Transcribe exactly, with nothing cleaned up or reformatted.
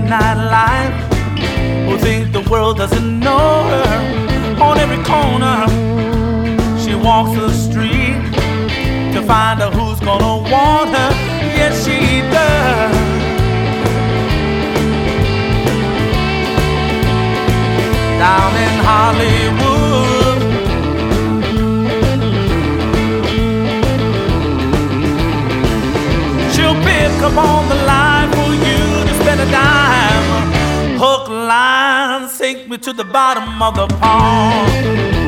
nightlife, who thinks the world doesn't know her. On every corner, she walks the street to find out who's gonna want her. Yes, she does. Down in Hollywood, she'll pick up on the line for you to spend a dime. Hook, line, sink me to the bottom of the pond.